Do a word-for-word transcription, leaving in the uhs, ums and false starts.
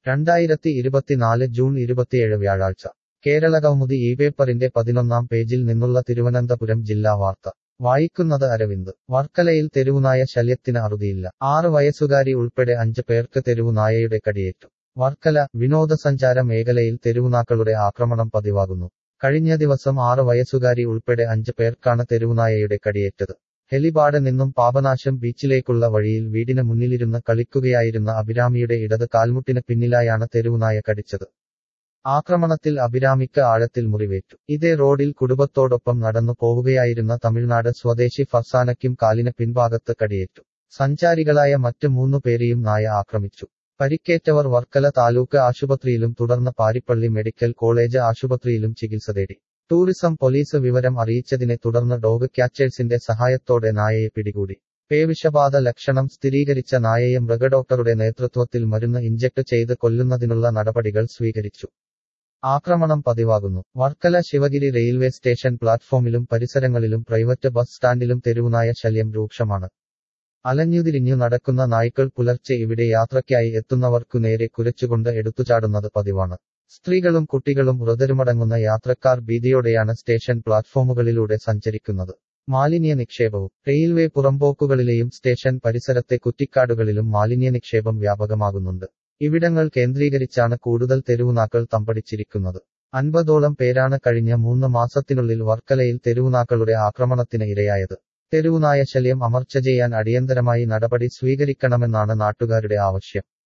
രണ്ടായിരത്തി ഇരുപത്തിനാല് ജൂൺ ഇരുപത്തിയേഴ് വ്യാഴാഴ്ച കേരളകൗമുദി ഈ പേപ്പറിന്റെ പതിനൊന്നാം പേജിൽ നിന്നുള്ള തിരുവനന്തപുരം ജില്ലാ വാർത്ത വായിക്കുന്നത് അരവിന്ദ്. വർക്കലയിൽ തെരുവുനായ ശല്യത്തിന് അറുതിയില്ല. ആറ് വയസ്സുകാരി ഉൾപ്പെടെ അഞ്ച് പേർക്ക് തെരുവുനായയുടെ കടിയേറ്റു. വർക്കല വിനോദസഞ്ചാര മേഖലയിൽ തെരുവുനാക്കളുടെ ആക്രമണം പതിവാകുന്നു. കഴിഞ്ഞ ദിവസം ആറ് വയസ്സുകാരി ഉൾപ്പെടെ അഞ്ച് പേർക്കാണ് തെരുവുനായയുടെ കടിയേറ്റത്. ഹെലിപാഡ് നിന്നും പാപനാശം ബീച്ചിലേക്കുള്ള വഴിയിൽ വീടിന് മുന്നിലിരുന്ന് കളിക്കുകയായിരുന്ന അഭിരാമിയുടെ ഇടത് കാൽമുട്ടിന് പിന്നിലായാണ് തെരുവുനായ കടിച്ചത്. ആക്രമണത്തിൽ അഭിരാമിക്ക് ആഴത്തിൽ മുറിവേറ്റു. ഇതേ റോഡിൽ കുടുംബത്തോടൊപ്പം നടന്നു പോവുകയായിരുന്ന തമിഴ്നാട് സ്വദേശി ഫർസാനയ്ക്കും കാലിന് പിൻഭാഗത്ത് കടിയേറ്റു. സഞ്ചാരികളായ മറ്റ് മൂന്നു പേരെയും നായ ആക്രമിച്ചു. പരിക്കേറ്റവർ വർക്കല താലൂക്ക് ആശുപത്രിയിലും തുടർന്ന് പാരിപ്പള്ളി മെഡിക്കൽ കോളേജ് ആശുപത്രിയിലും ചികിത്സ തേടി. ടൂറിസം പോലീസ് വിവരം അറിയിച്ചതിനെ തുടർന്ന് ഡോഗ് ക്യാച്ചേഴ്സിന്റെ സഹായത്തോടെ നായയെ പിടികൂടി. പേവിഷബാധ ലക്ഷണം സ്ഥിരീകരിച്ച നായയെ മൃഗഡോക്ടറുടെ നേതൃത്വത്തിൽ മരുന്ന് ഇഞ്ചക്ട് ചെയ്ത് കൊല്ലുന്നതിനുള്ള നടപടികൾ സ്വീകരിച്ചു. ആക്രമണം പതിവാകുന്നു. വർക്കല ശിവഗിരി റെയിൽവേ സ്റ്റേഷൻ പ്ലാറ്റ്ഫോമിലും പരിസരങ്ങളിലും പ്രൈവറ്റ് ബസ് സ്റ്റാൻഡിലും തെരുവുനായ ശല്യം രൂക്ഷമാണ്. അലഞ്ഞുതിരിഞ്ഞു നടക്കുന്ന നായ്ക്കൾ പുലർച്ചെ ഇവിടെ യാത്രയ്ക്കായി എത്തുന്നവർക്കു നേരെ കുരച്ചുകൊണ്ട് എടുത്തുചാടുന്നത് പതിവാണ്. സ്ത്രീകളും കുട്ടികളും വൃദ്ധരുമടങ്ങുന്ന യാത്രക്കാർ ഭീതിയോടെയാണ് സ്റ്റേഷൻ പ്ലാറ്റ്ഫോമുകളിലൂടെ സഞ്ചരിക്കുന്നത്. മാലിന്യ നിക്ഷേപവും. റെയിൽവേ പുറമ്പോക്കുകളിലെയും സ്റ്റേഷൻ പരിസരത്തെ കുറ്റിക്കാടുകളിലും മാലിന്യ നിക്ഷേപം വ്യാപകമാകുന്നുണ്ട്. ഇവിടങ്ങൾ കേന്ദ്രീകരിച്ചാണ് കൂടുതൽ തെരുവുനാക്കൾ തമ്പടിച്ചിരിക്കുന്നത്. അൻപതോളം പേരാണ് കഴിഞ്ഞ മൂന്ന് മാസത്തിനുള്ളിൽ വർക്കലയിൽ തെരുവുനാക്കളുടെ ആക്രമണത്തിന് ഇരയായത്. തെരുവുനായ ശല്യം അമർച്ച ചെയ്യാൻ അടിയന്തരമായി നടപടി സ്വീകരിക്കണമെന്നാണ് നാട്ടുകാരുടെ ആവശ്യം.